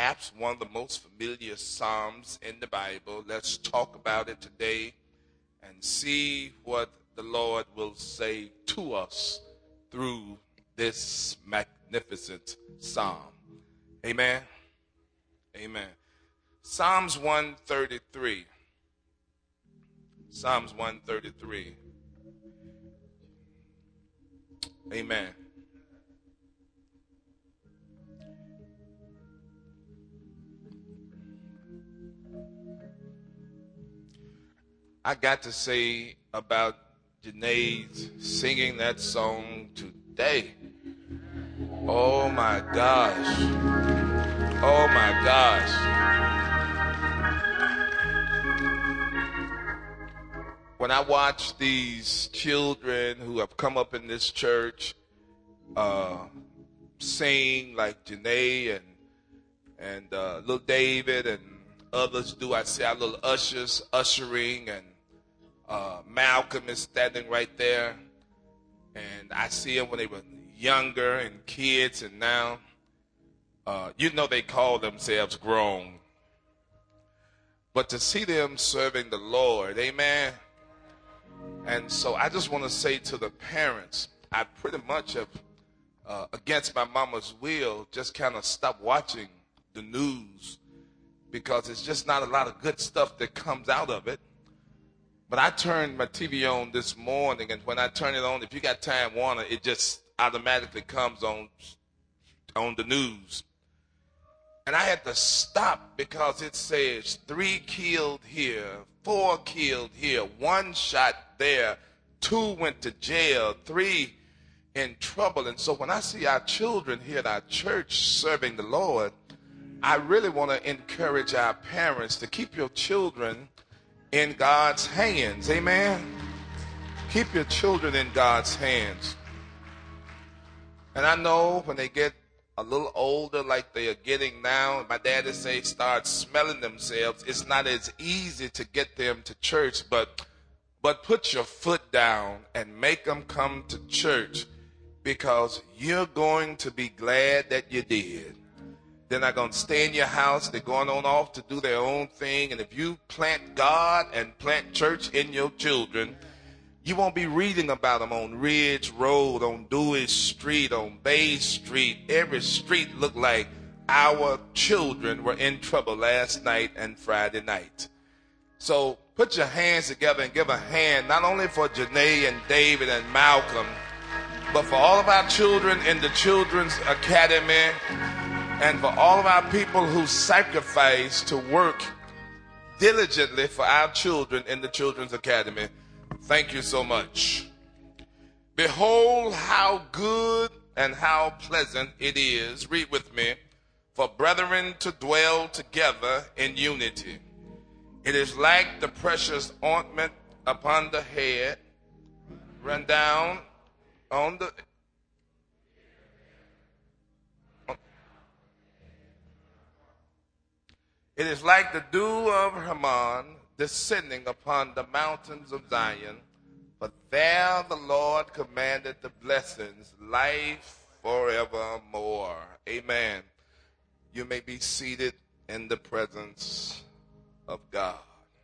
perhaps one of the most familiar Psalms in the Bible. Let's talk about it today and see what the Lord will say to us through this magnificent Psalm. Amen. Amen. Psalms 133. Psalms 133. Amen. I got to say about Janae's singing that song today. Oh my gosh. Oh my gosh. When I watch these children who have come up in this church sing like Janae and little David and others do, I see our little ushers ushering, and Malcolm is standing right there, and I see them when they were younger and kids, and now they call themselves grown. But to see them serving the Lord, amen. And so I just want to say to the parents, I pretty much have, against my mama's will, just kind of stopped watching the news because it's just not a lot of good stuff that comes out of it. But I turned my TV on this morning, and when I turn it on, if you got Time Warner, it just automatically comes on the news. And I had to stop because it says 3 killed here, 4 killed here, 1 shot there, 2 went to jail, 3 in trouble. And so when I see our children here at our church serving the Lord, I really want to encourage our parents to keep your children in God's hands. Amen. Keep your children in God's hands. And I know when they get a little older like they are getting now, my daddy say start smelling themselves, it's not as easy to get them to church, but put your foot down and make them come to church, because you're going to be glad that you did. They're not going to stay in your house. They're going on off to do their own thing. And if you plant God and plant church in your children, you won't be reading about them on Ridge Road, on Dewey Street, on Bay Street. Every street looked like our children were in trouble last night and Friday night. So put your hands together and give a hand, not only for Janae and David and Malcolm, but for all of our children in the Children's Academy, and for all of our people who sacrifice to work diligently for our children in the Children's Academy. Thank you so much. Behold how good and how pleasant it is, read with me, for brethren to dwell together in unity. It is like the precious ointment upon the head, run down on the... It is like the dew of Hermon descending upon the mountains of Zion. For there the Lord commanded the blessings, life forevermore. Amen. You may be seated in the presence of God.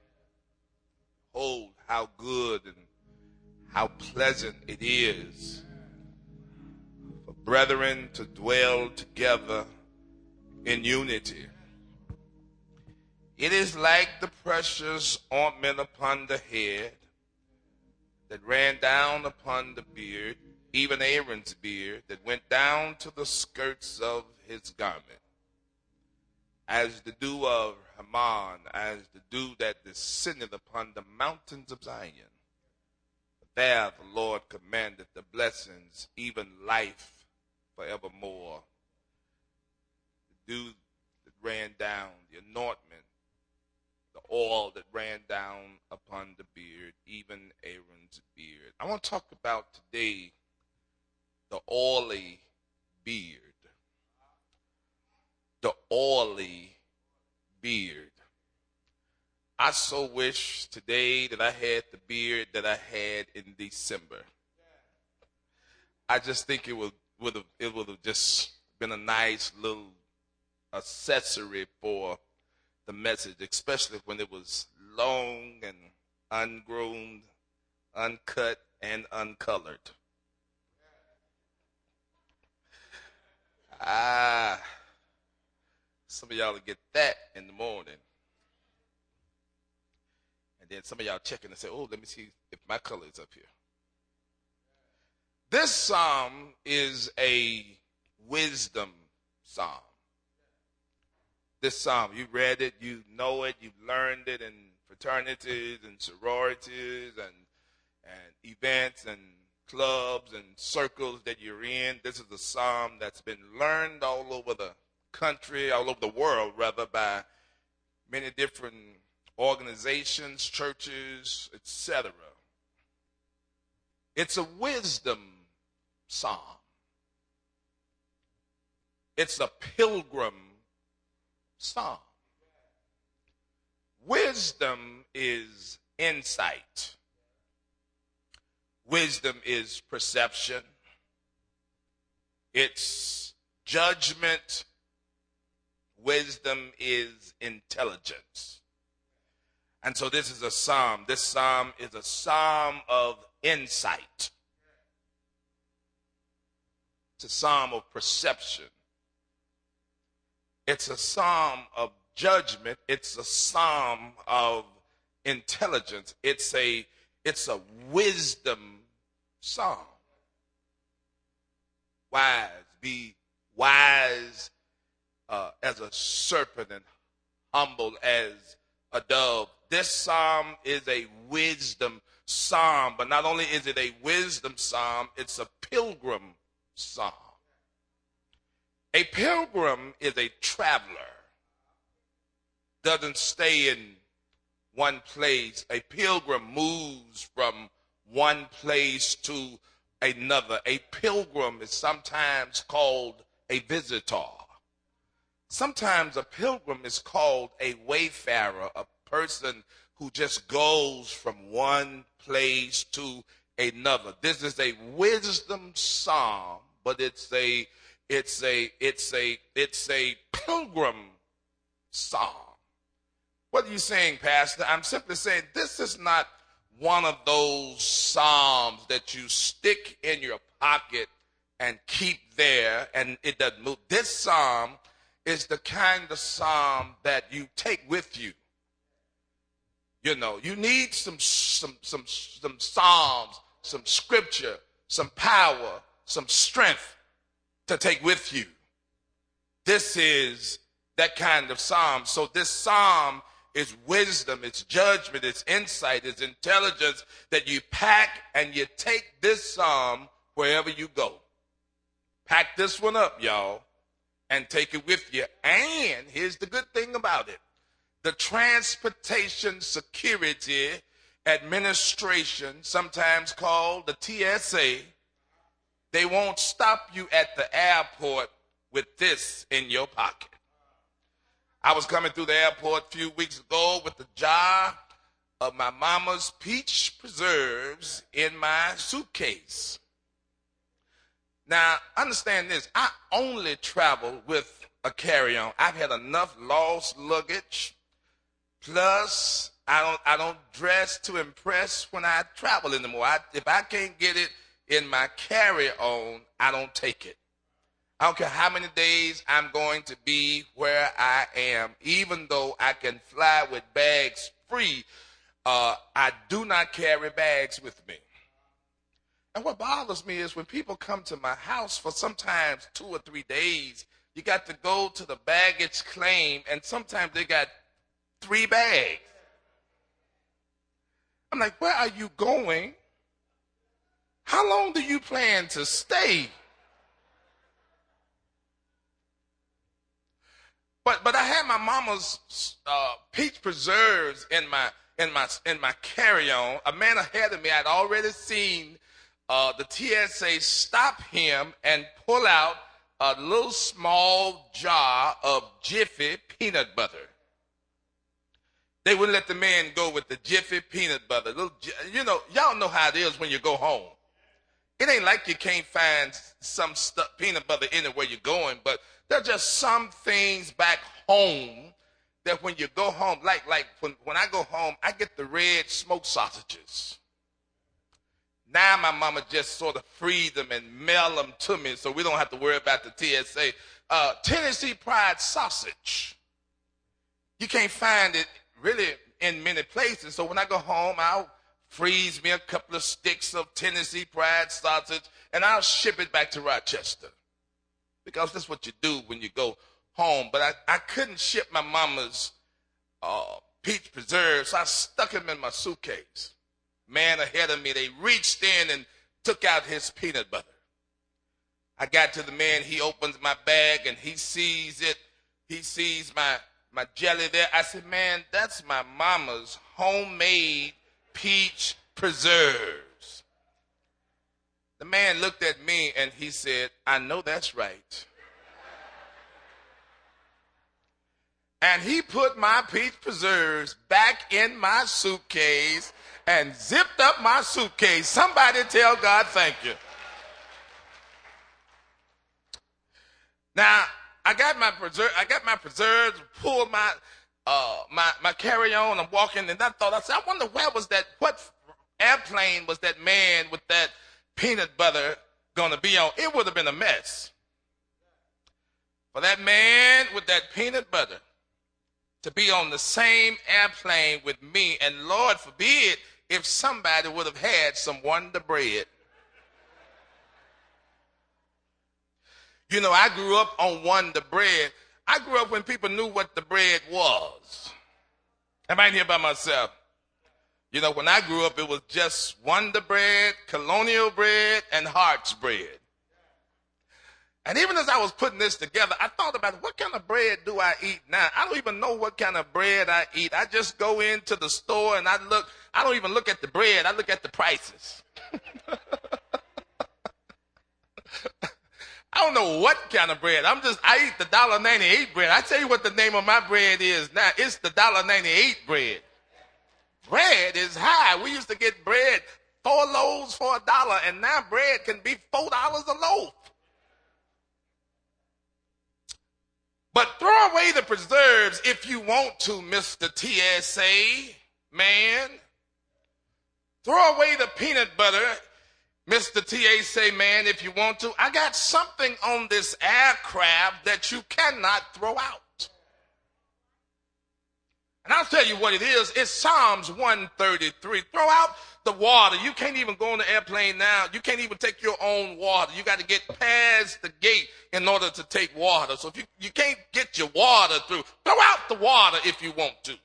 Oh, how good and how pleasant it is for brethren to dwell together in unity. It is like the precious ointment upon the head that ran down upon the beard, even Aaron's beard, that went down to the skirts of his garment. As the dew of Hermon, as the dew that descended upon the mountains of Zion. There the Lord commanded the blessings, even life forevermore. The dew that ran down, the anointment, the oil that ran down upon the beard, even Aaron's beard. I want to talk about today the oily beard. The oily beard. I so wish today that I had the beard that I had in December. I just think it would have just been a nice little accessory for the message, especially when it was long and ungroomed, uncut, and uncolored. Some of y'all will get that in the morning. And then some of y'all checking and say, oh, let me see if my color is up here. This psalm is a wisdom psalm. This psalm, you read it, you know it, you've learned it in fraternities and sororities and events and clubs and circles that you're in. This is a psalm that's been learned all over the country, all over the world, rather, by many different organizations, churches, etc. It's a wisdom psalm. It's a pilgrim psalm. Wisdom is insight. Wisdom is perception. It's judgment. Wisdom is intelligence. And so this is a psalm. This psalm is a psalm of insight. It's a psalm of perception. It's a psalm of judgment. It's a psalm of intelligence. It's a wisdom psalm. Wise, be wise as a serpent and humble as a dove. This psalm is a wisdom psalm, but not only is it a wisdom psalm, it's a pilgrim psalm. A pilgrim is a traveler, doesn't stay in one place. A pilgrim moves from one place to another. A pilgrim is sometimes called a visitor. Sometimes a pilgrim is called a wayfarer, a person who just goes from one place to another. This is a wisdom psalm, but it's a pilgrim psalm. What are you saying, Pastor? I'm simply saying this is not one of those psalms that you stick in your pocket and keep there and it doesn't move. This psalm is the kind of psalm that you take with you. You know, you need some psalms, some scripture, some power, some strength to take with you. This is that kind of psalm. So this psalm is wisdom, it's judgment, it's insight, it's intelligence that you pack and you take this psalm wherever you go. Pack this one up, y'all, and take it with you. And here's the good thing about it. The Transportation Security Administration, sometimes called the TSA, they won't stop you at the airport with this in your pocket. I was coming through the airport a few weeks ago with the jar of my mama's peach preserves in my suitcase. Now, understand this. I only travel with a carry-on. I've had enough lost luggage. Plus, I don't dress to impress when I travel anymore. If I can't get it in my carry-on, I don't take it. I don't care how many days I'm going to be where I am, even though I can fly with bags free, I do not carry bags with me. And what bothers me is when people come to my house for sometimes 2 or 3 days, you got to go to the baggage claim, and sometimes they got 3 bags. I'm like, where are you going? How long do you plan to stay? But I had my mama's peach preserves in my carry-on. A man ahead of me, I'd already seen the TSA stop him and pull out a little small jar of Jiffy peanut butter. They wouldn't let the man go with the Jiffy peanut butter. You know, y'all know how it is when you go home. It ain't like you can't find some stuff, peanut butter anywhere you're going, but there are just some things back home that when you go home, like when I go home, I get the red smoked sausages. Now my mama just sort of freed them and mail them to me so we don't have to worry about the TSA. Tennessee Pride sausage. You can't find it really in many places. So when I go home, I'll freeze me a couple of sticks of Tennessee Pride sausage and I'll ship it back to Rochester. Because that's what you do when you go home. But I couldn't ship my mama's peach preserves, so I stuck them in my suitcase. Man ahead of me, they reached in and took out his peanut butter. I got to the man, he opens my bag and he sees it. He sees my jelly there. I said, man, that's my mama's homemade peach preserves. The man looked at me and he said, I know that's right. And he put my peach preserves back in my suitcase and zipped up my suitcase. Somebody tell God thank you. Now, I got my preserves, pulled my carry-on, I'm walking, and I said, I wonder what airplane was that man with that peanut butter gonna be on? It would have been a mess. For that man with that peanut butter to be on the same airplane with me, and Lord forbid if somebody would have had some Wonder Bread. You know, I grew up on Wonder Bread. I grew up when people knew what the bread was. I'm right here by myself. You know, when I grew up, it was just Wonder Bread, Colonial Bread, and Hart's Bread. And even as I was putting this together, I thought about what kind of bread do I eat now? I don't even know what kind of bread I eat. I just go into the store and I don't even look at the bread. I look at the prices. I don't know what kind of bread. I eat the $1.98 bread. I tell you what the name of my bread is now. It's the $1.98 bread. Bread is high. We used to get bread 4 loaves for $1, and now bread can be $4 a loaf. But throw away the preserves if you want to, Mr. TSA man. Throw away the peanut butter, Mr. TSA man, if you want to. I got something on this aircraft that you cannot throw out. And I'll tell you what it is. It's Psalms 133. Throw out the water. You can't even go on the airplane now. You can't even take your own water. You got to get past the gate in order to take water. So if you can't get your water through, throw out the water if you want to.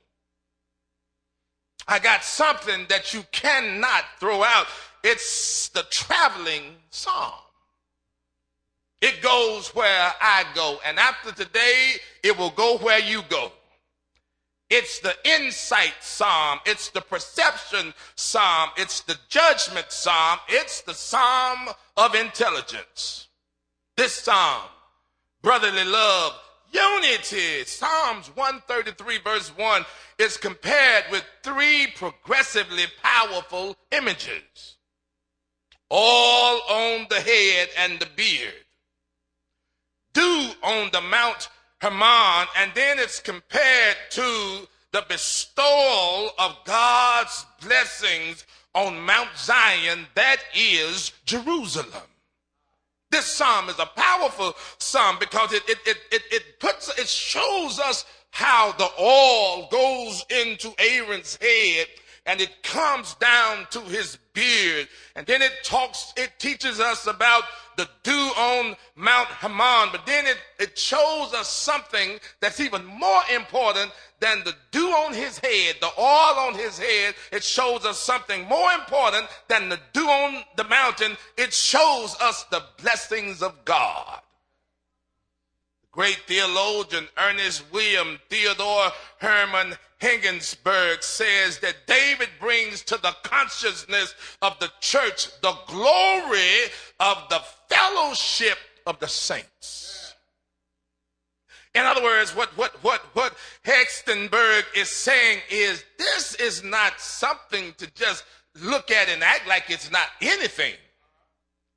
I got something that you cannot throw out. It's the traveling psalm. It goes where I go. And after today, it will go where you go. It's the insight psalm. It's the perception psalm. It's the judgment psalm. It's the psalm of intelligence. This psalm, brotherly love, unity, Psalms 133 verse 1 is compared with 3 progressively powerful images, all on the head and the beard, dew on the Mount Hermon, and then it's compared to the bestowal of God's blessings on Mount Zion, that is Jerusalem. This psalm is a powerful psalm because it shows us how the oil goes into Aaron's head and it comes down to his beard. And then it teaches us about the dew on Mount Hermon. But then it shows us something that's even more important than the dew on his head, the oil on his head. It shows us something more important than the dew on the mountain. It shows us the blessings of God. Great theologian Ernest William Theodore Herman Hengensberg says that David brings to the consciousness of the church the glory of the fellowship of the saints. In other words, what Hengstenberg is saying is this is not something to just look at and act like it's not anything.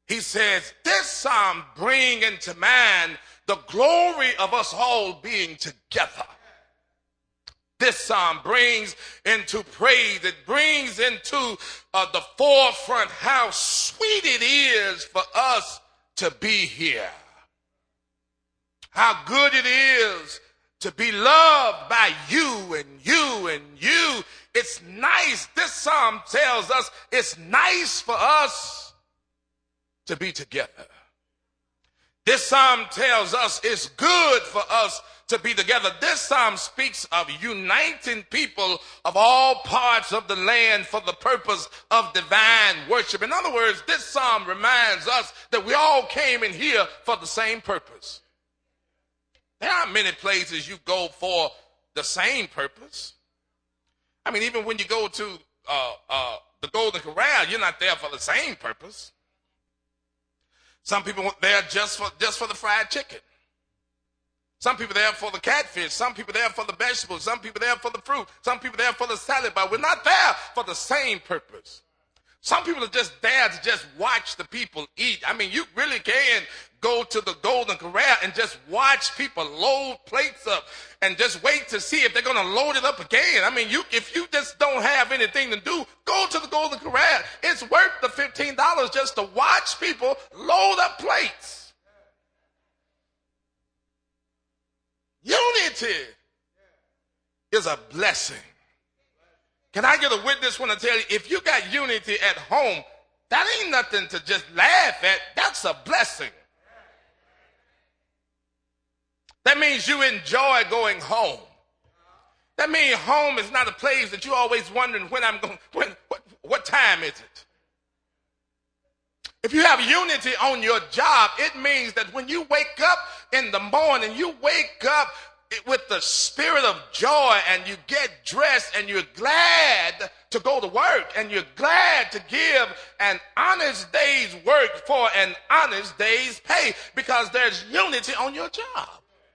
He says, this psalm bring into mind the glory of us all being together. This psalm brings into praise, it brings into the forefront how sweet it is for us to be here. How good it is to be loved by you and you and you. It's nice. This psalm tells us it's nice for us to be together. This psalm tells us it's good for us to be together. This psalm speaks of uniting people of all parts of the land for the purpose of divine worship. In other words, this psalm reminds us that we all came in here for the same purpose. There aren't many places you go for the same purpose. I mean, even when you go to the Golden Corral, you're not there for the same purpose. Some people there just for the fried chicken. Some people there for the catfish. Some people there for the vegetables. Some people there for the fruit. Some people there for the salad bar. We're not there for the same purpose. Some people are just there to just watch the people eat. I mean, you really can go to the Golden Corral and just watch people load plates up and just wait to see if they're going to load it up again. I mean, if you just don't have anything to do, go to the Golden Corral. It's worth the $15 just to watch people load up plates. Unity is a blessing. Can I get a witness when I tell you, if you got unity at home, that ain't nothing to just laugh at. That's a blessing. That means you enjoy going home. That means home is not a place that you're always wondering what time is it? If you have unity on your job, it means that when you wake up in the morning, you wake up with the spirit of joy and you get dressed and you're glad to go to work and you're glad to give an honest day's work for an honest day's pay because there's unity on your job.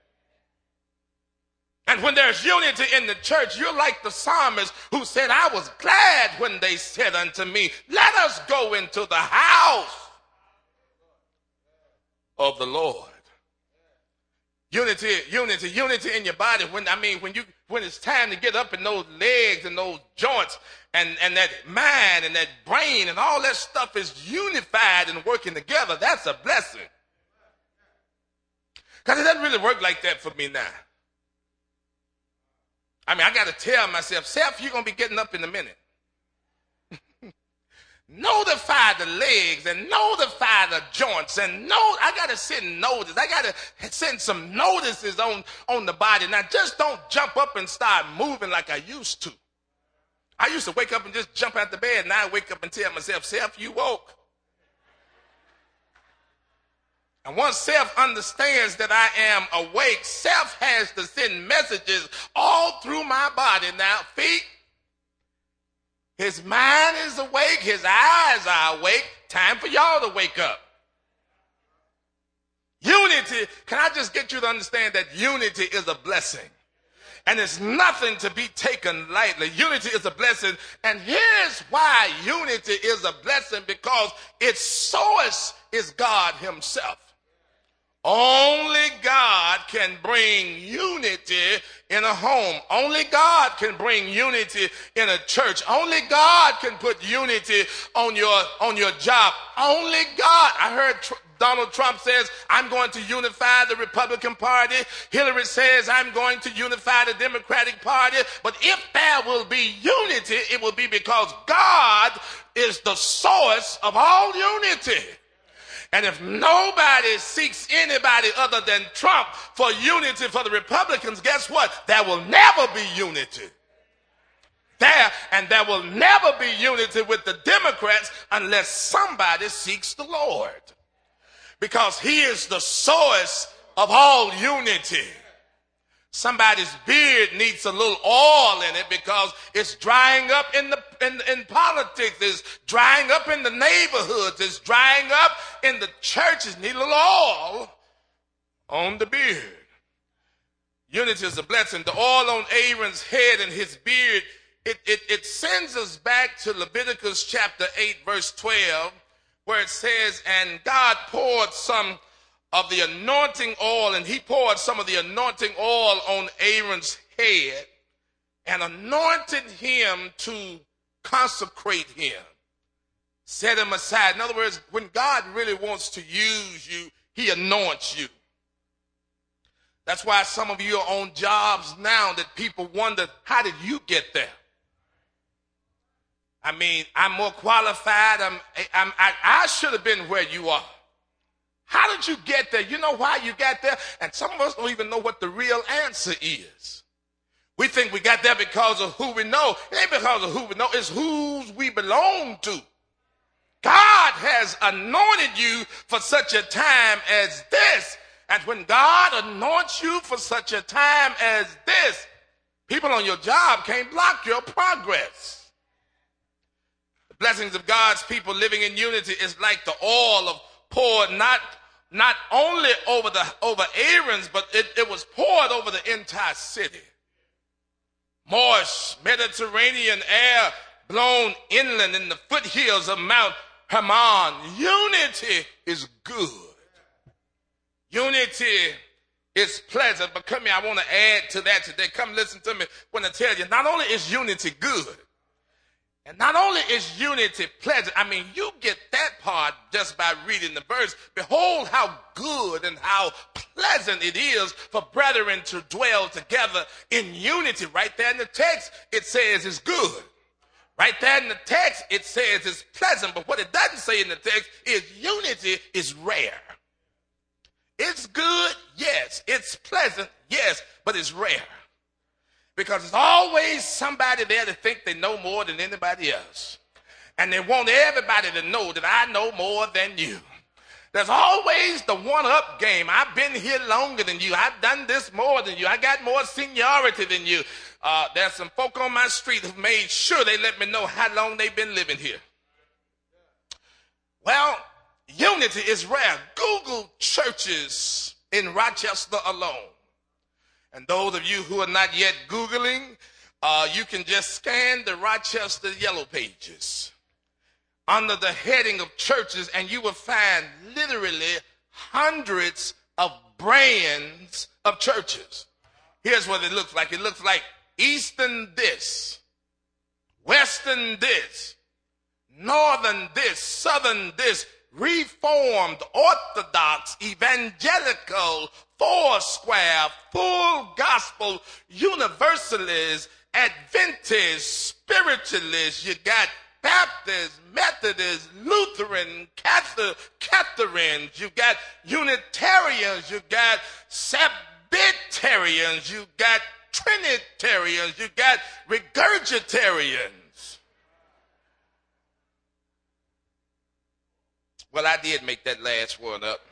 And when there's unity in the church, you're like the psalmist who said, I was glad when they said unto me, let us go into the house of the Lord. Unity in your body. When it's time to get up in those legs and those joints and that mind and that brain and all that stuff is unified and working together, that's a blessing. Because it doesn't really work like that for me now. I mean, I got to tell myself, Seth, you're going to be getting up in a minute. Notify the legs and notify the joints and I got to send notice. I got to send some notices on the body. Now, just don't jump up and start moving like I used to. I used to wake up and just jump out the bed. Now I wake up and tell myself, Seth, you woke. And once Seth understands that I am awake, Seth has to send messages all through my body. Now, feet, his mind is awake, his eyes are awake. Time for y'all to wake up. Unity, can I just get you to understand that unity is a blessing? And it's nothing to be taken lightly. Unity is a blessing. And here's why unity is a blessing, because its source is God himself. Only God can bring unity in a home. Only God can bring unity in a church. Only God can put unity on your job. Only God. I heard Donald Trump says, I'm going to unify the Republican Party. Hillary says, I'm going to unify the Democratic Party. But if there will be unity, it will be because God is the source of all unity. And if nobody seeks anybody other than Trump for unity for the Republicans, guess what? There will never be unity. There will never be unity with the Democrats unless somebody seeks the Lord. Because he is the source of all unity. Somebody's beard needs a little oil in it because it's drying up in politics, it's drying up in the neighborhoods, it's drying up in the churches. Need a little oil on the beard. Unity is a blessing. The oil on Aaron's head and his beard, it sends us back to Leviticus chapter 8, verse 12, where it says, and God poured some of the anointing oil, and he poured some of the anointing oil on Aaron's head and anointed him to consecrate him, set him aside. In other words, when God really wants to use you, he anoints you. That's why some of you are on jobs now that people wonder, how did you get there? I mean, I'm more qualified. I should have been where you are. How did you get there? You know why you got there? And some of us don't even know what the real answer is. We think we got there because of who we know. It ain't because of who we know. It's who we belong to. God has anointed you for such a time as this. And when God anoints you for such a time as this, people on your job can't block your progress. The blessings of God's people living in unity is like the oil of poured not only over Aaron's, but it was poured over the entire city. Moist Mediterranean air blown inland in the foothills of Mount Hermon. Unity is good. Unity is pleasant. But come here, I want to add to that today. Come listen to me when I tell you, not only is unity good, and not only is unity pleasant, I mean, you get that part just by reading the verse. Behold how good and how pleasant it is for brethren to dwell together in unity. Right there in the text, it says it's good. Right there in the text, it says it's pleasant. But what it doesn't say in the text is unity is rare. It's good, yes. It's pleasant, yes, but it's rare. Because there's always somebody there that think they know more than anybody else. And they want everybody to know that I know more than you. There's always the one-up game. I've been here longer than you. I've done this more than you. I got more seniority than you. There's some folk on my street who've made sure they let me know how long they've been living here. Well, unity is rare. Google churches in Rochester alone. And those of you who are not yet Googling, you can just scan the Rochester Yellow Pages under the heading of churches, and you will find literally hundreds of brands of churches. Here's what it looks like. It looks like Eastern this, Western this, Northern this, Southern this, Reformed, Orthodox, Evangelical, Foursquare, Full Gospel, Universalist, Adventist, Spiritualist. You got Baptist, Methodist, Lutheran, Catharines. You got Unitarians. You got Sabbatarians. You got Trinitarians. You got Regurgitarians. Well, I did make that last one up.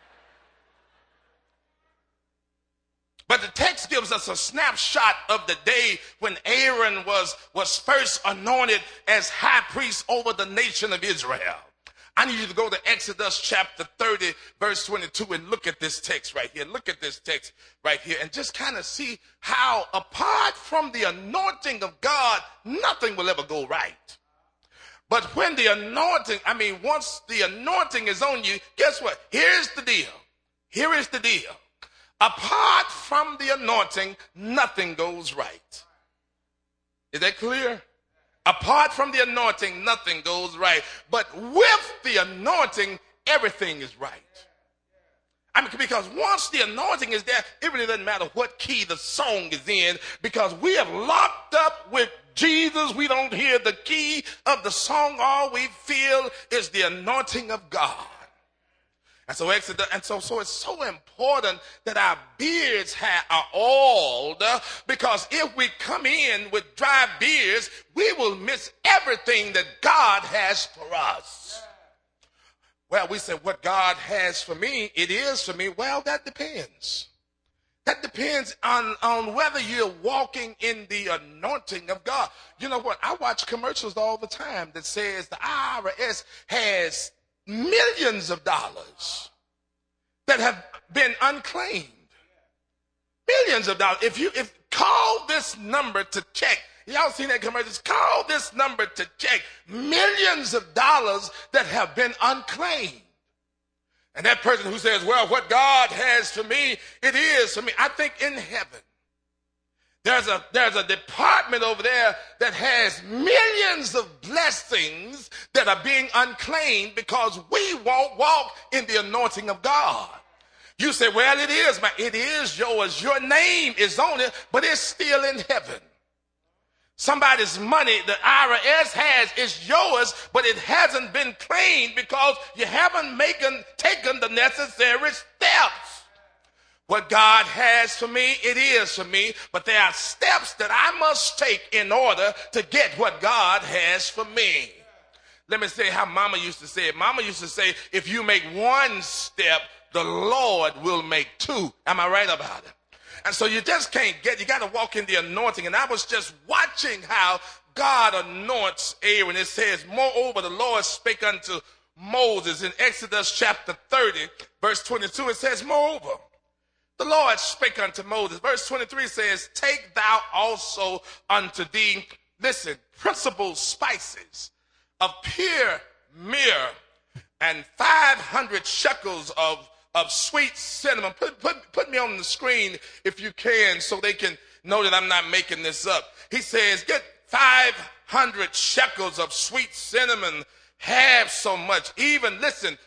But the text gives us a snapshot of the day when Aaron was first anointed as high priest over the nation of Israel. I need you to go to Exodus chapter 30, verse 22, and look at this text right here. Look at this text right here and just kind of see how, apart from the anointing of God, nothing will ever go right. But when the anointing, once the anointing is on you, guess what? Here's the deal. Here is the deal. Apart from the anointing, nothing goes right. Is that clear? Apart from the anointing, nothing goes right. But with the anointing, everything is right. Because once the anointing is there, it really doesn't matter what key the song is in, because we have locked up with Jesus. We don't hear the key of the song. All we feel is the anointing of God. And so so it's so important that our beards are oiled, because if we come in with dry beards, we will miss everything that God has for us. Well, we say, what God has for me, it is for me. Well, that depends. That depends on whether you're walking in the anointing of God. You know what? I watch commercials all the time that says the IRS has millions of dollars that have been unclaimed. Millions of dollars. If call this number to check, Y'all seen that commercial? Call this number to check millions of dollars that have been unclaimed. And that person who says, well, what God has for me, it is for me. I think in heaven, there's a department over there that has millions of blessings that are being unclaimed because we won't walk in the anointing of God. You say, well, it is yours. Your name is on it, but it's still in heaven. Somebody's money the IRS has is yours, but it hasn't been claimed because you haven't taken the necessary steps. What God has for me, it is for me, but there are steps that I must take in order to get what God has for me. Let me say how Mama used to say it. Mama used to say, if you make one step, the Lord will make two. Am I right about it? And so you just can't you got to walk in the anointing. And I was just watching how God anoints Aaron. It says, moreover, the Lord spake unto Moses in Exodus chapter 30, verse 22. It says, moreover, the Lord spake unto Moses. Verse 23 says, take thou also unto thee, listen, principal spices of pure myrrh and 500 shekels of sweet cinnamon. Put me on the screen if you can so they can know that I'm not making this up. He says, get 500 shekels of sweet cinnamon, half so much. Even, listen,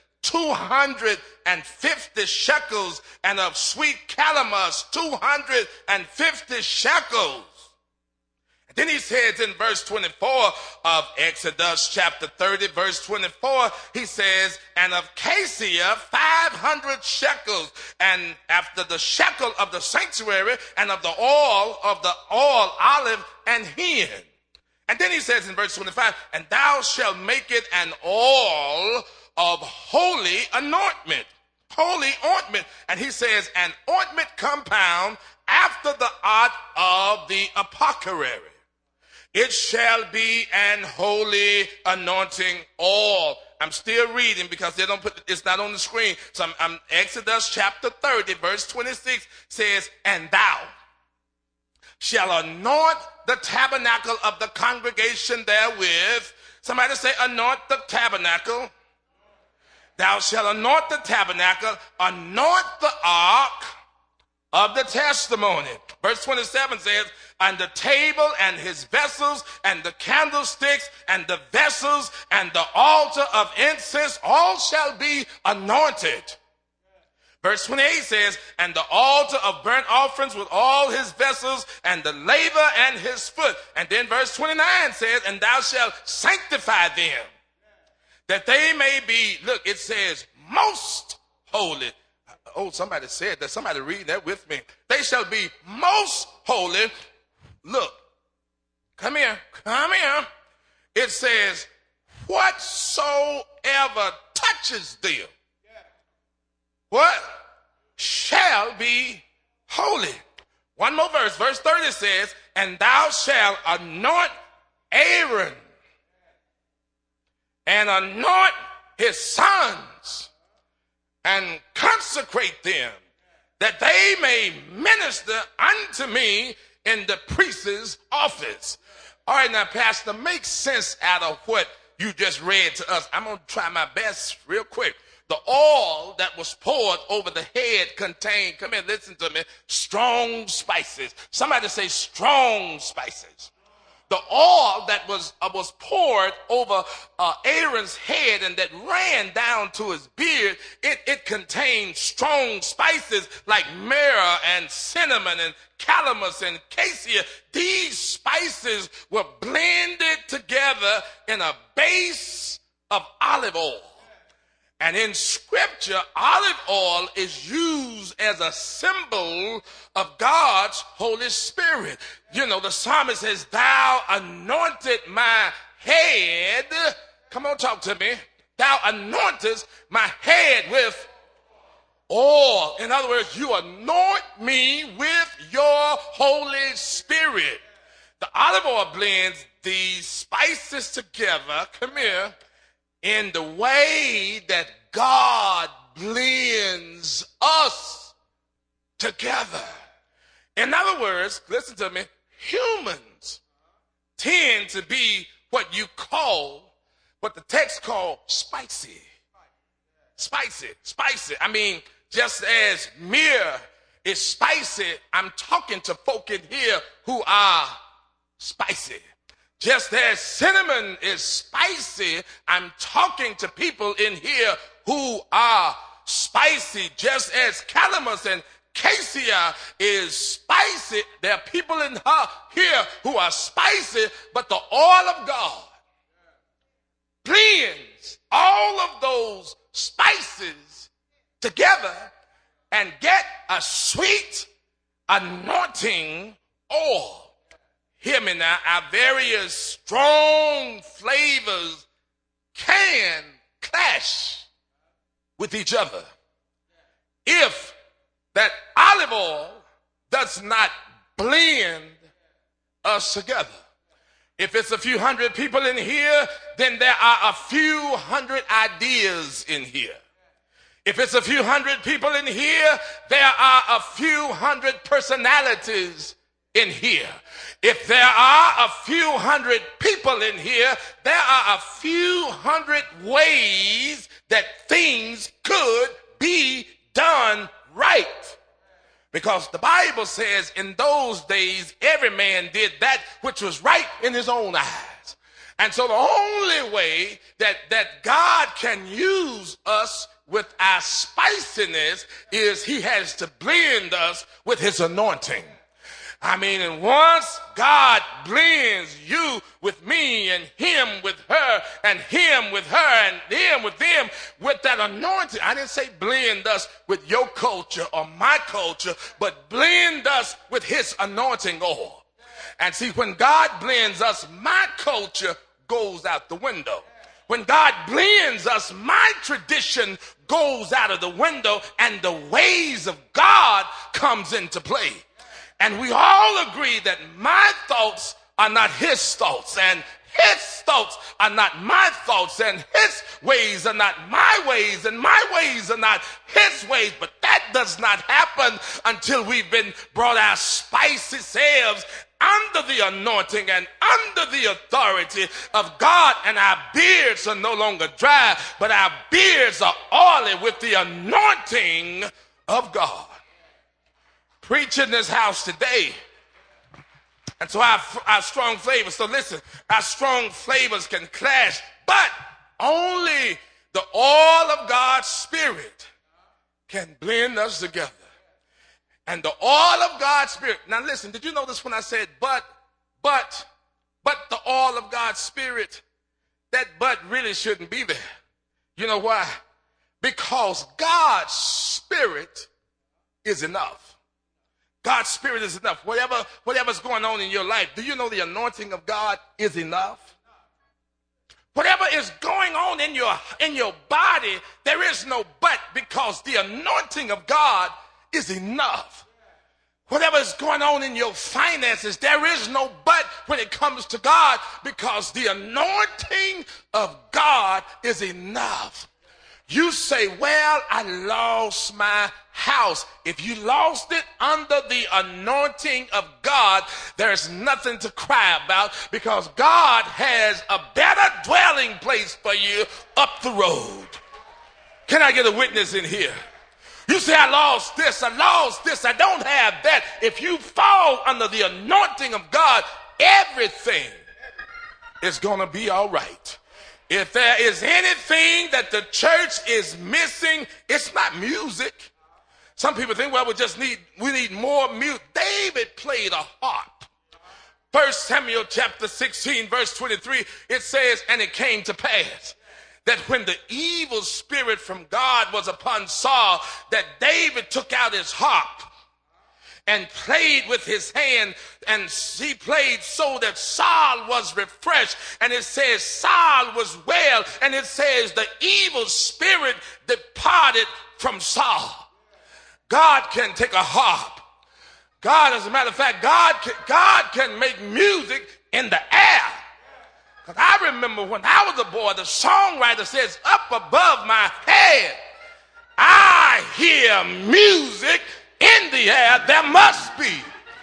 250 shekels, and of sweet calamus, 250 shekels. And then he says in verse 24 of Exodus chapter 30, verse 24, he says, and of cassia 500 shekels, and after the shekel of the sanctuary, and of the oil olive and hin. And then he says in verse 25, and thou shalt make it an oil of holy anointment. Holy ointment. And he says, an ointment compound after the art of the apothecary. It shall be an holy anointing oil. I'm still reading because they don't it's not on the screen. So I'm Exodus chapter 30, verse 26 says, and thou shall anoint the tabernacle of the congregation therewith. Somebody say, anoint the tabernacle. Thou shalt anoint the tabernacle, anoint the ark of the testimony. Verse 27 says, and the table and his vessels and the candlesticks and the vessels and the altar of incense, all shall be anointed. Verse 28 says, and the altar of burnt offerings with all his vessels and the laver and his foot. And then verse 29 says, and thou shalt sanctify them, that they may be, look, it says, most holy. Oh, somebody said that. Somebody read that with me. They shall be most holy. Look, come here. It says, whatsoever touches them, what? Shall be holy. One more verse. Verse 30 says, and thou shalt anoint Aaron and anoint his sons and consecrate them, that they may minister unto me in the priest's office. All right, now, Pastor, make sense out of what you just read to us. I'm going to try my best real quick. The oil that was poured over the head contained, come here, listen to me, strong spices. Somebody say strong spices. The oil that was poured over Aaron's head and that ran down to his beard, it contained strong spices like myrrh and cinnamon and calamus and cassia. These spices were blended together in a base of olive oil. And in scripture, olive oil is used as a symbol of God's Holy Spirit. You know, the psalmist says, thou anointed my head. Come on, talk to me. Thou anointest my head with oil. In other words, you anoint me with your Holy Spirit. The olive oil blends these spices together. Come here. In the way that God blends us together. In other words, listen to me, humans tend to be what you call, what the text called spicy. Spicy. I mean, just as myrrh is spicy, I'm talking to folk in here who are spicy. Just as cinnamon is spicy, I'm talking to people in here who are spicy. Just as calamus and cassia is spicy, there are people in here who are spicy, but the oil of God blends all of those spices together and get a sweet anointing oil. Hear me now, our various strong flavors can clash with each other if that olive oil does not blend us together. If it's a few hundred people in here, then there are a few hundred ideas in here. If it's a few hundred people in here, there are a few hundred personalities in here. If there are a few hundred people in here, there are a few hundred ways that things could be done right. Because the Bible says in those days, every man did that which was right in his own eyes. And so the only way that God can use us with our spiciness is he has to blend us with his anointing. I mean, and once God blends you with me and him with her and him with her and him with them with that anointing, I didn't say blend us with your culture or my culture, but blend us with his anointing oil. And see, when God blends us, my culture goes out the window. When God blends us, my tradition goes out of the window and the ways of God comes into play. And we all agree that my thoughts are not his thoughts, and his thoughts are not my thoughts, and his ways are not my ways, and my ways are not his ways. But that does not happen until we've been brought our spicy selves under the anointing and under the authority of God, and our beards are no longer dry, but our beards are oily with the anointing of God. Preach in this house today. And so our strong flavors. So listen, our strong flavors can clash, but only the oil of God's Spirit can blend us together. And the oil of God's Spirit. Now listen, did you notice when I said but the oil of God's Spirit? That but really shouldn't be there. You know why? Because God's Spirit is enough. God's Spirit is enough. Whatever's going on in your life, do you know the anointing of God is enough? Whatever is going on in your body, there is no but, because the anointing of God is enough. Whatever is going on in your finances, there is no but when it comes to God, because the anointing of God is enough. You say, well, I lost my house. If you lost it under the anointing of God, there's nothing to cry about, because God has a better dwelling place for you up the road. Can I get a witness in here? You say, I lost this, I don't have that. If you fall under the anointing of God, everything is going to be all right. If there is anything that the church is missing, it's not music. Some people think, well, we need more music. David played a harp. 1 Samuel chapter 16, verse 23, it says, and it came to pass that when the evil spirit from God was upon Saul, that David took out his harp and played with his hand, and he played so that Saul was refreshed. And it says Saul was well, and it says the evil spirit departed from Saul. God can take a harp. God, as a matter of fact, God can make music in the air. Because I remember when I was a boy, the songwriter says, up above my head, I hear music in the air. There must be.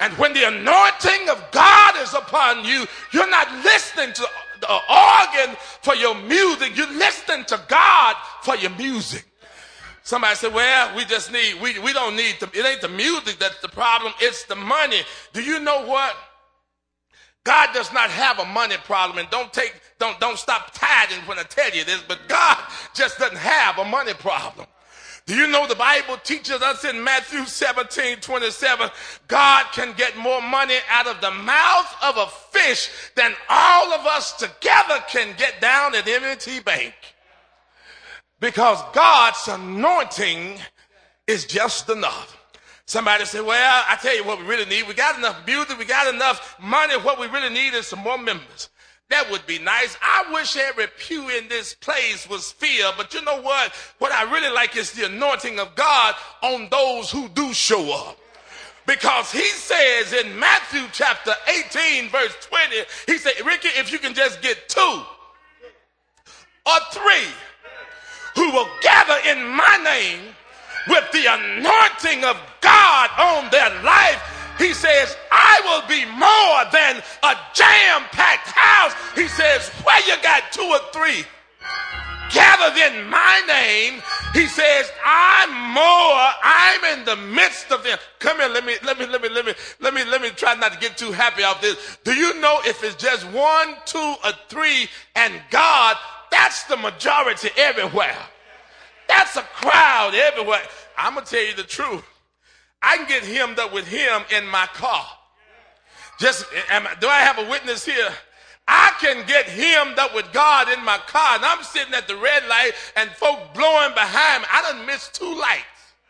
And when the anointing of God is upon you, you're not listening to the organ for your music. You're listening to God for your music. Somebody said, well, we don't need it ain't the music that's the problem. It's the money. Do you know what? God does not have a money problem. And don't stop tithing when I tell you this, but God just doesn't have a money problem. Do you know the Bible teaches us in Matthew 17:27, God can get more money out of the mouth of a fish than all of us together can get down at M&T Bank. Because God's anointing is just enough. Somebody said, well, I tell you what we really need. We got enough music. We got enough money. What we really need is some more members. That would be nice. I wish every pew in this place was filled. But you know what? What I really like is the anointing of God on those who do show up. Because he says in Matthew chapter 18, verse 20, he said, Ricky, if you can just get 2 or 3 who will gather in my name with the anointing of God on their life, he says, I will be more than a jam-packed house. He says, where you got 2 or 3 gathered in my name, he says, I'm in the midst of them. Come here, let me try not to get too happy off this. Do you know if it's just 1, 2, or 3 and God, that's the majority everywhere. That's a crowd everywhere. I'm going to tell you the truth. I can get hemmed up with him in my car. Do I have a witness here? I can get hemmed up with God in my car, and I'm sitting at the red light and folk blowing behind me. I done missed 2 lights.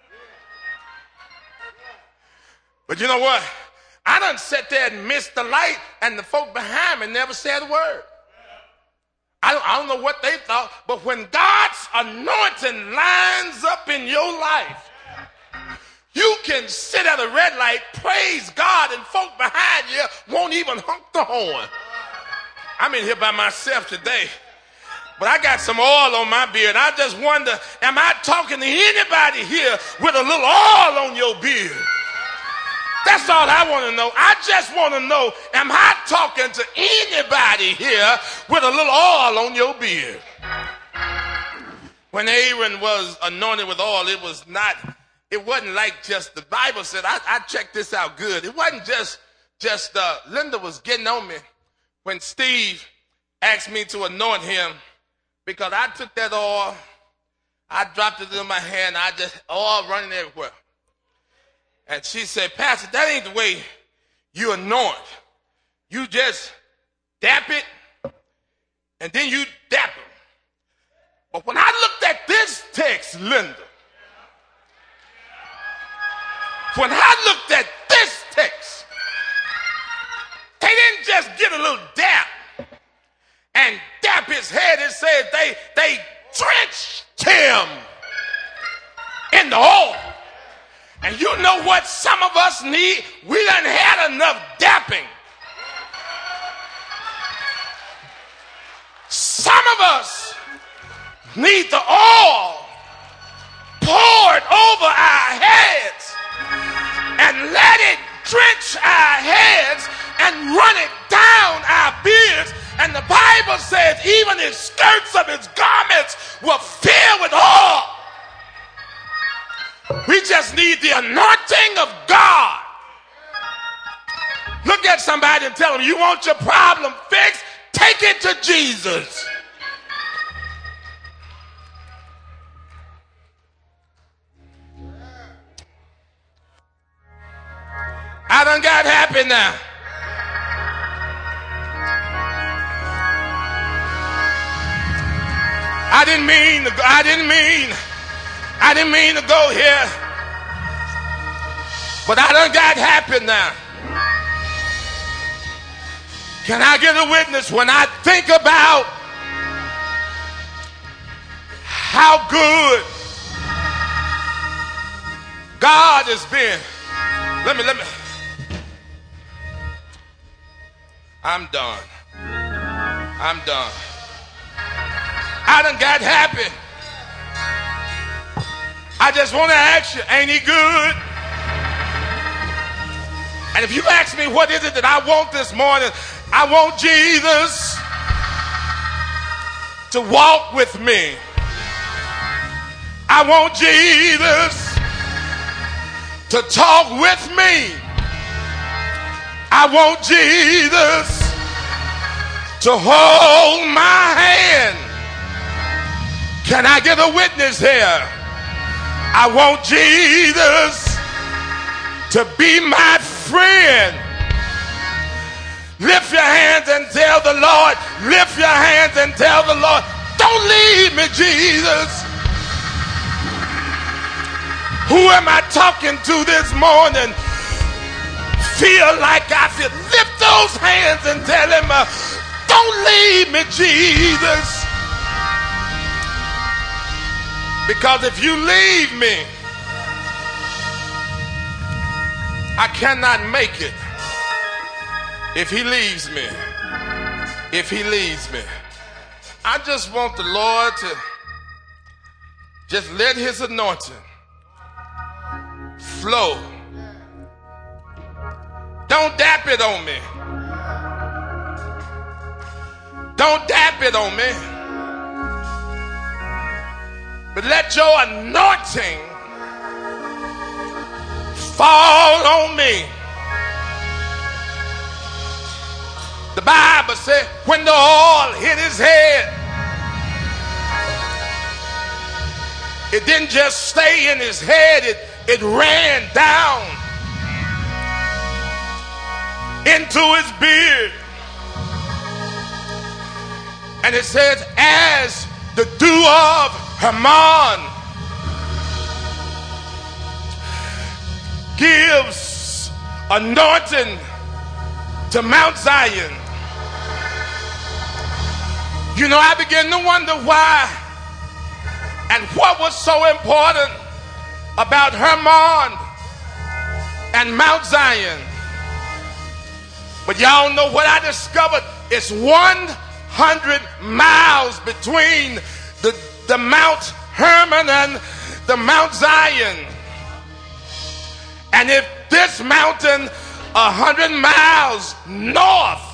But you know what? I done sat there and missed the light, and the folk behind me never said a word. I don't know what they thought, but when God's anointing lines up in your life, you can sit at a red light, praise God, and folk behind you won't even honk the horn. I'm in here by myself today, but I got some oil on my beard. I just wonder, am I talking to anybody here with a little oil on your beard? That's all I want to know. I just want to know, am I talking to anybody here with a little oil on your beard? When Aaron was anointed with oil, it wasn't like just, the Bible said, I checked this out good. It wasn't just Linda was getting on me when Steve asked me to anoint him, because I took that oil, I dropped it in my hand, oil running everywhere. And she said, Pastor, that ain't the way you anoint. You just dap it, and then you dap it. But when I looked at this text, Linda, when I looked at this text, they didn't just get a little dap and dap his head. It said they drenched him in the oil. And you know what some of us need? We done had enough dapping. Some of us need the oil poured over our heads and let it drench our heads and run it down our beards. And the Bible says even his skirts of his garments were filled with oil. We just need the anointing of God. Look at somebody and tell them, you want your problem fixed? Take it to Jesus. I done got happy now. I didn't mean to go here, but I done got happy now. Can I get a witness? When I think about how good God has been, I'm done. I done got happy. I just want to ask you, ain't he good? And if you ask me what is it that I want this morning, I want Jesus to walk with me. I want Jesus to talk with me. I want Jesus to hold my hand. Can I get a witness here? I want Jesus to be my friend. Lift your hands and tell the Lord, lift your hands and tell the Lord, don't leave me, Jesus. Who am I talking to this morning? Feel like I feel. Lift those hands and tell him, don't leave me, Jesus. Because if you leave me, I cannot make it. If he leaves me, if he leaves me, I just want the Lord to just let his anointing flow. Don't dap it on me. Don't dap it on me. But let your anointing fall on me. The Bible said when the oil hit his head, it didn't just stay in his head, it ran down into his beard. And it says, as the dew of Hermon gives anointing to Mount Zion. You know, I began to wonder why and what was so important about Hermon and Mount Zion. But y'all know what I discovered? It's 100 miles between the Mount Hermon and the Mount Zion. And if this mountain 100 miles north,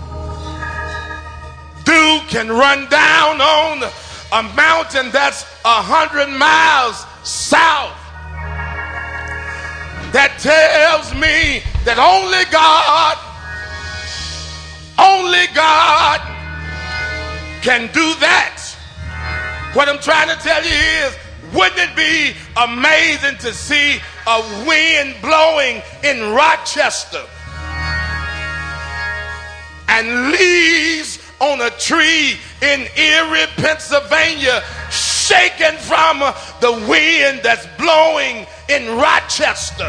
dew can run down on a mountain that's 100 miles south. That tells me that only God can do that. What I'm trying to tell you is, wouldn't it be amazing to see a wind blowing in Rochester and leaves on a tree in Erie, Pennsylvania, shaken from the wind that's blowing in Rochester?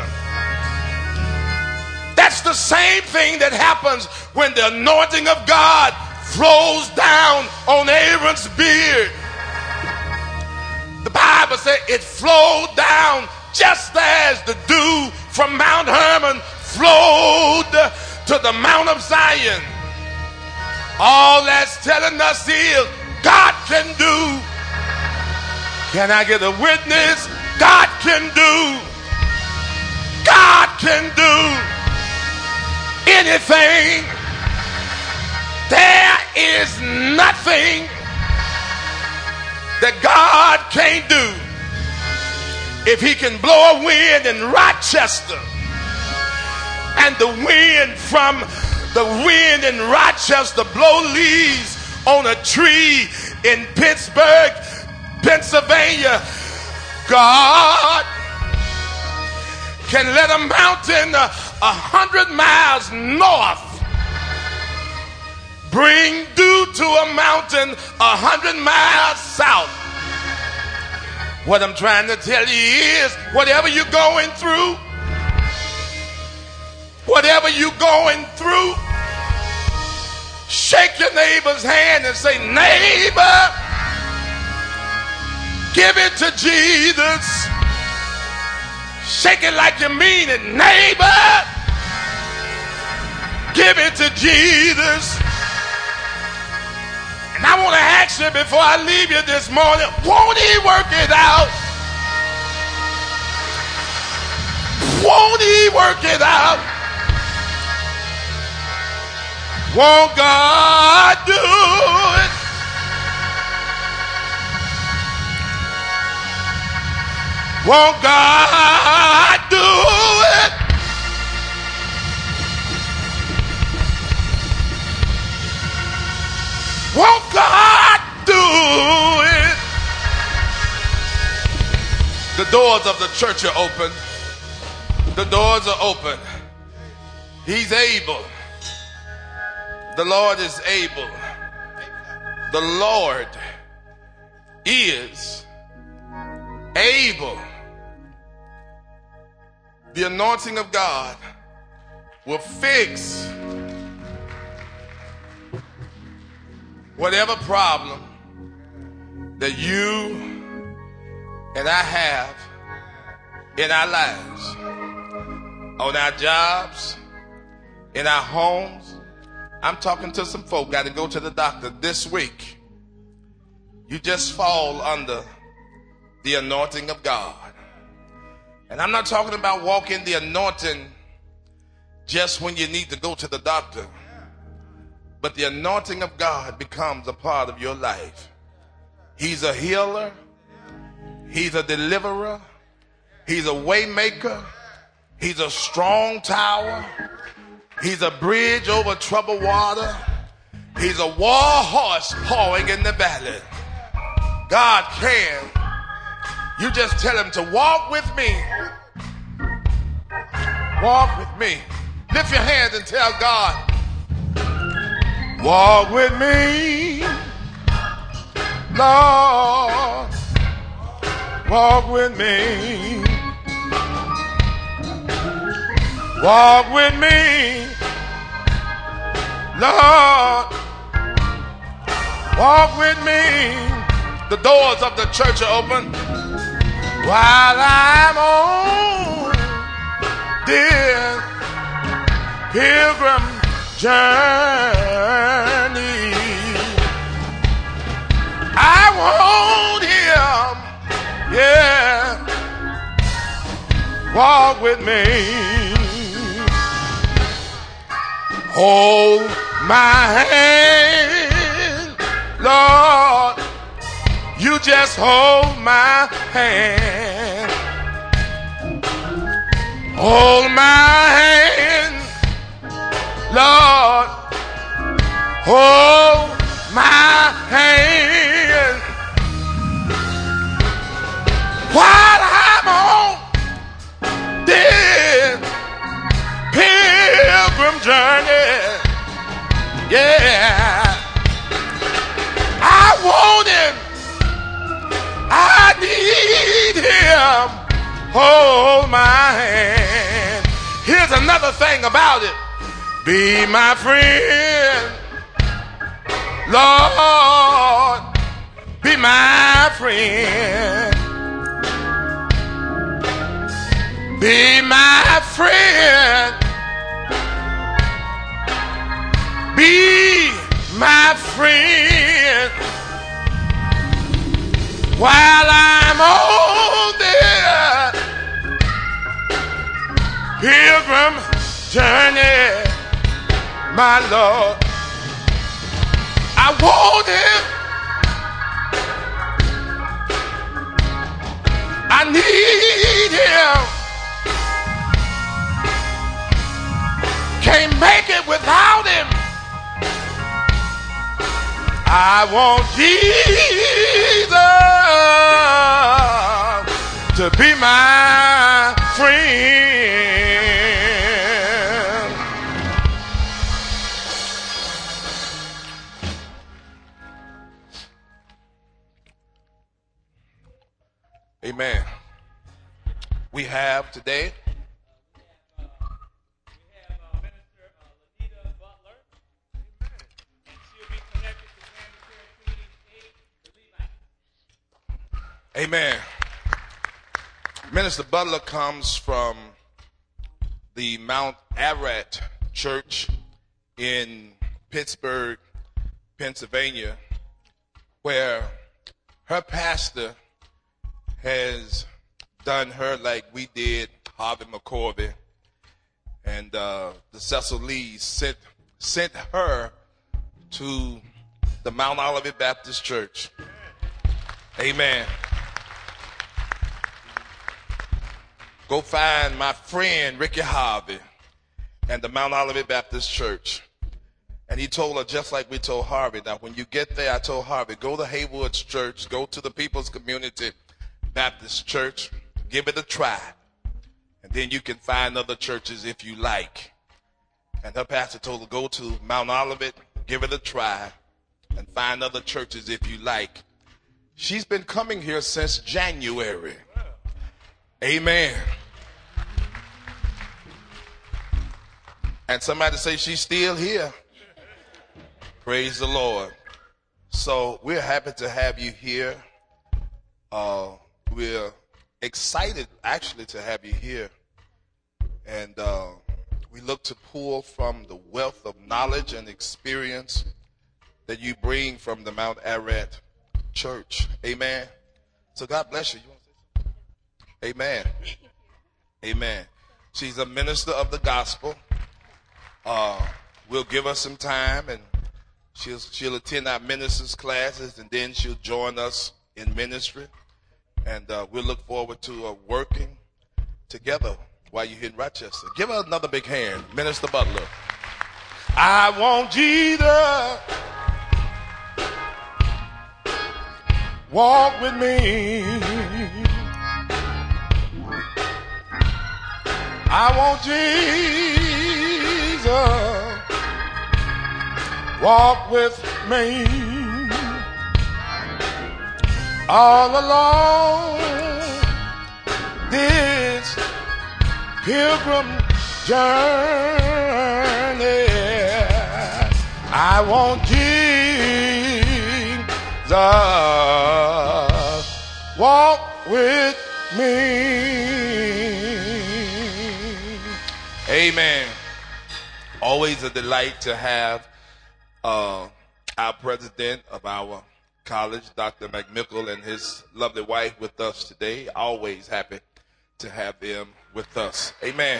That's the same thing that happens when the anointing of God flows down on Aaron's beard. The Bible says it flowed down just as the dew from Mount Hermon flowed to the Mount of Zion. All that's telling us is God can do. Can I get a witness? God can do. God can do anything. There is nothing that God can't do. If he can blow a wind in Rochester, and the wind from the wind in Rochester blow leaves on a tree in Pittsburgh, Pennsylvania, God can let a mountain 100 miles north bring dew to a mountain 100 miles south. What I'm trying to tell you is, whatever you're going through, shake your neighbor's hand and say, neighbor, give it to Jesus. Shake it like you mean it. Neighbor, give it to Jesus. And I want to ask you before I leave you this morning, won't he work it out? Won't he work it out? Won't God do it? Won't God do it? Won't God do it? The doors of the church are open. The doors are open. He's able. The Lord is able. The Lord is able. The anointing of God will fix whatever problem that you and I have in our lives, on our jobs, in our homes. I'm talking to some folk, got to go to the doctor this week. You just fall under the anointing of God. And I'm not talking about walking the anointing just when you need to go to the doctor. But the anointing of God becomes a part of your life. He's a healer. He's a deliverer. He's a way maker. He's a strong tower. He's a bridge over troubled water. He's a war horse pawing in the valley. God can. You just tell him to walk with me. Walk with me. Lift your hands and tell God, walk with me, Lord. Walk with me. Walk with me, Lord. Walk with me. The doors of the church are open while I'm on this pilgrim journey. I want him, yeah. Walk with me. Hold my hand, Lord. You just hold my hand. Hold my hand, Lord. Hold my hand. While I'm on this pilgrim journey, yeah, I want him, I need him, hold my hand. Here's another thing about it. Be my friend, Lord, be my friend. Be my friend. Be my friend. While I'm on this pilgrim journey, my Lord, I want him. I need him. Can't make it without him. I want Jesus to be my friend. Amen. We have today Amen. Minister Butler comes from the Mount Ararat Church in Pittsburgh, Pennsylvania, where her pastor has done her like we did Harvey McCorvey, and the Cecil Lees sent sent her to the Mount Olivet Baptist Church. Amen. Go find my friend Ricky Harvey and the Mount Olivet Baptist Church. And he told her just like we told Harvey. Now, when you get there, I told Harvey, go to Haywood's Church, go to the People's Community Baptist Church, give it a try. And then you can find other churches if you like. And her pastor told her, go to Mount Olivet, give it a try, and find other churches if you like. She's been coming here since January. Amen. And somebody say she's still here. Praise the Lord. So we're happy to have you here. We're excited actually to have you here. And we look to pull from the wealth of knowledge and experience that you bring from the Mount Ararat Church. Amen. So God bless you. You want to say something? Amen. Amen. She's a minister of the gospel. We'll give her some time, and she'll attend our ministers' classes, and then she'll join us in ministry. And we'll look forward to working together while you're here in Rochester. Give her another big hand, Minister Butler. I want Jesus. Walk with me. I want Jesus. Walk with me. All along this pilgrim journey, I want Jesus. Walk with me. Amen. Always a delight to have our president of our college, Dr. McMickle, and his lovely wife with us today. Always happy to have them with us. Amen.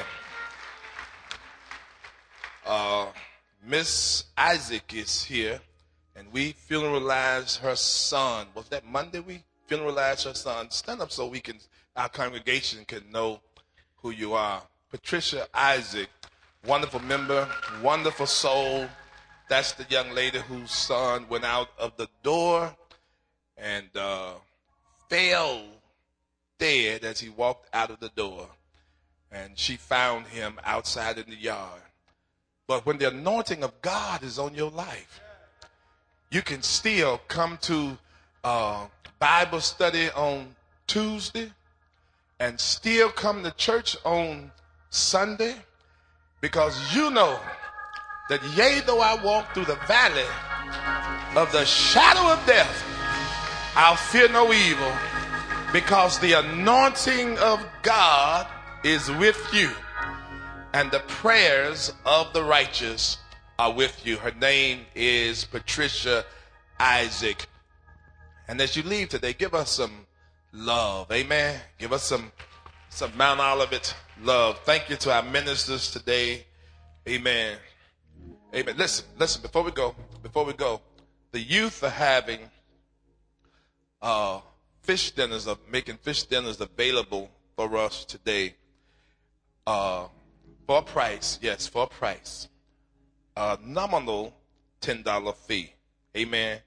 Miss Isaac is here, and we funeralized her son. Was that Monday we funeralized her son? Stand up so our congregation can know who you are. Patricia Isaac, wonderful member, wonderful soul. That's the young lady whose son went out of the door and fell dead as he walked out of the door. And she found him outside in the yard. But when the anointing of God is on your life, you can still come to Bible study on Tuesday and still come to church on Sunday, because you know that yea, though I walk through the valley of the shadow of death, I'll fear no evil, because the anointing of God is with you, and the prayers of the righteous are with you. Her name is Patricia Isaac. And as you leave today, give us some love. Amen. Give us some Mount Olivet love. Thank you to our ministers today. Amen. Amen. Listen, before we go, the youth are having fish dinners, making fish dinners available for us today. For a price, yes, for a price. Nominal $10 fee. Amen.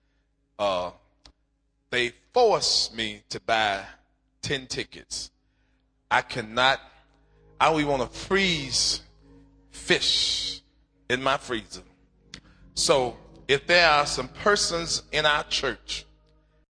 They forced me to buy 10 tickets. I only want to freeze fish in my freezer. So if there are some persons in our church